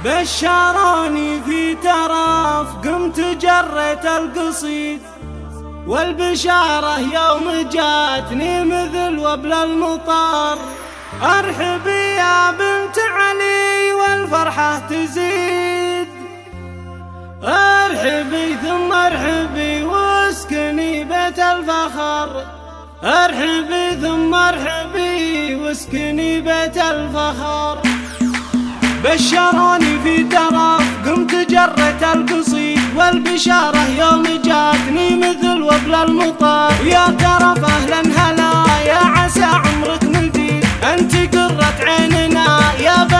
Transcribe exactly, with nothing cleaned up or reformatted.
بشروني في ترف قمت جريت القصيد، والبشارة يوم جاتني مثل وبل المطر. ارحبي يا بنت علي والفرحة تزيد، ارحبي ثم ارحبي واسكني بيت الفخر، ارحبي ثم ارحبي واسكني بيت الفخر. بشروني في ترف قمت جريت القصيد، والبشارة يوم جاتني مثل وبل المطر. يا ترف اهلا هلا يا عسى عمرك مديد، انت قرة عيننا يا